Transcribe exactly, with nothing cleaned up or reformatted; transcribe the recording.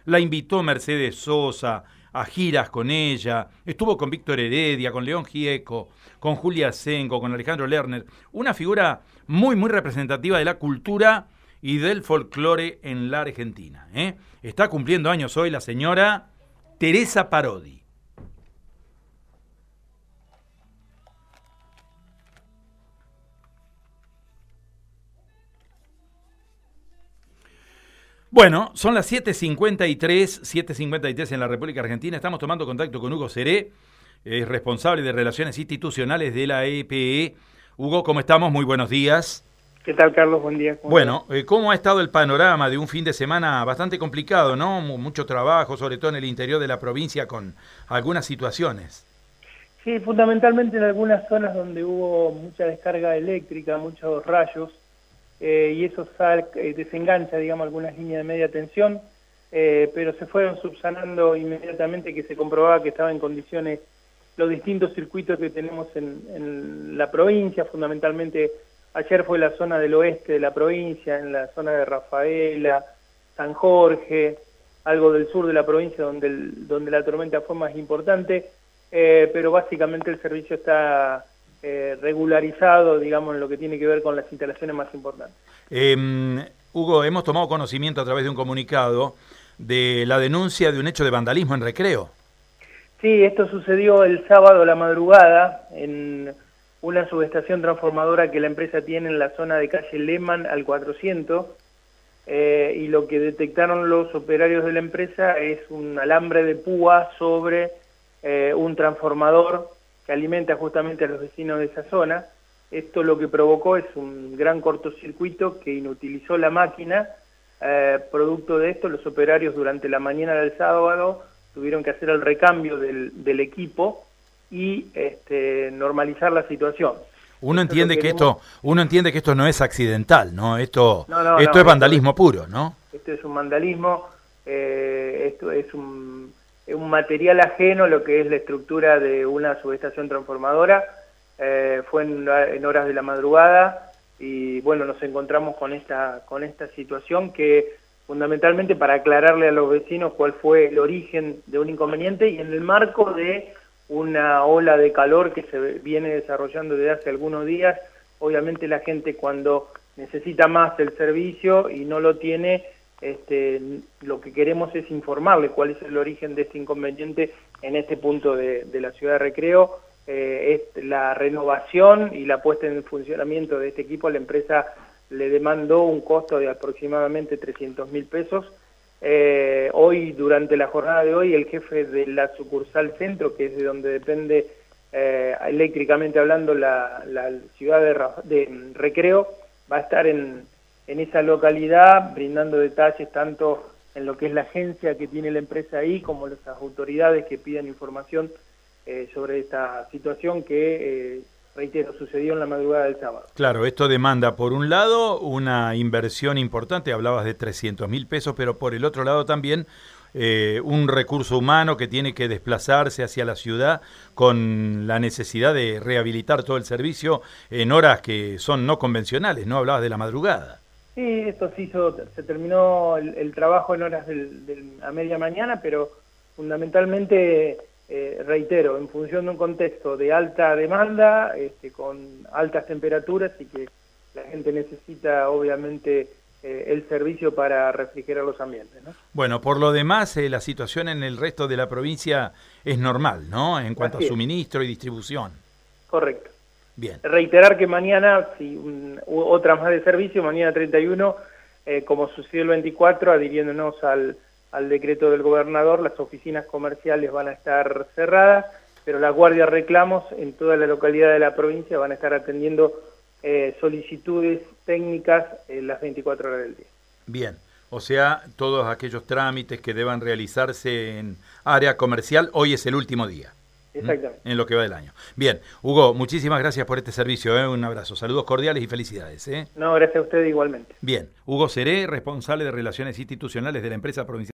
la invitó Mercedes Sosa a giras con ella, estuvo con Víctor Heredia, con León Gieco, con Julia Senco, con Alejandro Lerner, una figura muy, muy representativa de la cultura y del folclore en la Argentina, ¿eh? Está cumpliendo años hoy la señora Teresa Parodi. Bueno, son las siete cincuenta y tres, siete cincuenta y tres en la República Argentina. Estamos tomando contacto con Hugo Seré, es responsable de Relaciones Institucionales de la E P E. Hugo, ¿cómo estamos? Muy buenos días. ¿Qué tal, Carlos? Buen día. ¿Cómo bueno, eh, ¿cómo ha estado el panorama de un fin de semana bastante complicado, ¿no? Mucho trabajo, sobre todo en el interior de la provincia, con algunas situaciones. Sí, fundamentalmente en algunas zonas donde hubo mucha descarga eléctrica, muchos rayos, eh, y eso sal, eh, desengancha, digamos, algunas líneas de media tensión, eh, pero se fueron subsanando inmediatamente que se comprobaba que estaban en condiciones los distintos circuitos que tenemos en, en la provincia. Fundamentalmente ayer fue la zona del oeste de la provincia, en la zona de Rafaela, San Jorge, algo del sur de la provincia donde, el, donde la tormenta fue más importante, eh, pero básicamente el servicio está eh, regularizado, digamos, en lo que tiene que ver con las instalaciones más importantes. Eh, Hugo, hemos tomado conocimiento a través de un comunicado de la denuncia de un hecho de vandalismo en Recreo. Sí, esto sucedió el sábado a la madrugada en una subestación transformadora que la empresa tiene en la zona de calle Lehmann al cuatrocientos, eh, y lo que detectaron los operarios de la empresa es un alambre de púa sobre eh, un transformador que alimenta justamente a los vecinos de esa zona. Esto lo que provocó es un gran cortocircuito que inutilizó la máquina. Eh, producto de esto, los operarios durante la mañana del sábado tuvieron que hacer el recambio del, del equipo y este, normalizar la situación. Uno esto entiende que, que esto, uno entiende que esto no es accidental, ¿no? Esto, no, no, esto no, es vandalismo esto, puro, ¿no? Esto es un vandalismo, eh, esto es un, un material ajeno a lo que es la estructura de una subestación transformadora. Eh, fue en, en horas de la madrugada y bueno, nos encontramos con esta, con esta situación que fundamentalmente para aclararle a los vecinos cuál fue el origen de un inconveniente y en el marco de una ola de calor que se viene desarrollando desde hace algunos días. Obviamente la gente cuando necesita más el servicio y no lo tiene, este, lo que queremos es informarle cuál es el origen de este inconveniente en este punto de, de la ciudad de Recreo. Eh, es la renovación y la puesta en funcionamiento de este equipo. La empresa le demandó un costo de aproximadamente trescientos mil pesos. Eh, hoy, durante la jornada de hoy, el jefe de la sucursal centro, que es de donde depende eh, eléctricamente hablando la, la ciudad de, de Recreo, va a estar en, en esa localidad brindando detalles tanto en lo que es la agencia que tiene la empresa ahí como las autoridades que pidan información eh, sobre esta situación que eh, reitero, sucedió en la madrugada del sábado. Claro, esto demanda, por un lado, una inversión importante, hablabas de trescientos mil pesos, pero por el otro lado también eh, un recurso humano que tiene que desplazarse hacia la ciudad con la necesidad de rehabilitar todo el servicio en horas que son no convencionales, ¿no? Hablabas de la madrugada. Sí, esto se hizo, se terminó el, el trabajo en horas del, del, a media mañana, pero fundamentalmente... Eh, reitero, en función de un contexto de alta demanda, este, con altas temperaturas y que la gente necesita obviamente eh, el servicio para refrigerar los ambientes, ¿no? Bueno, por lo demás, eh, la situación en el resto de la provincia es normal, ¿no? En cuanto Así a suministro es. y distribución. Correcto. Bien. Reiterar que mañana, si un, otra más de servicio, mañana treinta y uno, eh, como sucedió el veinticuatro, adhiriéndonos al al decreto del gobernador, las oficinas comerciales van a estar cerradas, pero las guardias reclamos en toda la localidad de la provincia van a estar atendiendo eh, solicitudes técnicas en las veinticuatro horas del día. Bien, o sea, todos aquellos trámites que deban realizarse en área comercial, hoy es el último día. Exactamente. En lo que va del año. Bien, Hugo, muchísimas gracias por este servicio, ¿eh? Un abrazo, saludos cordiales y felicidades. ¿eh? No, gracias a usted igualmente. Bien, Hugo Seré, responsable de Relaciones Institucionales de la empresa provincial.